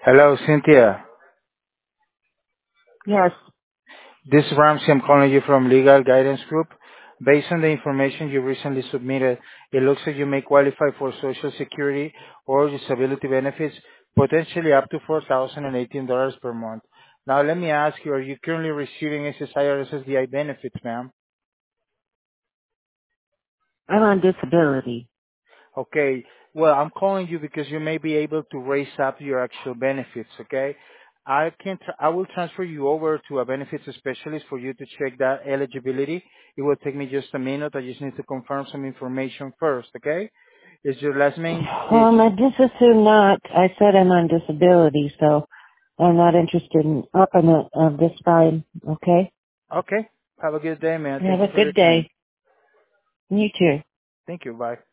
Hello, Cynthia. Yes, This is Ramsey. I'm calling you from Legal Guidance Group. Based on the information you recently submitted, it looks like you may qualify for Social Security or disability benefits, potentially up to $4,018 per month. Now, let me ask you, are you currently receiving SSI or SSDI benefits, ma'am? I'm on disability. Okay. Well, I'm calling you because you may be able to raise up your actual benefits, okay? I will transfer you over to a benefits specialist for you to check that eligibility. It will take me just a minute. I just need to confirm some information first, okay? Is your last name is I just assume not. I said I'm on disability, so I'm not interested in upping it this time. Okay? okay. Have a good day, man. Have Thank you a for your good time. day. You too. Thank you. Bye.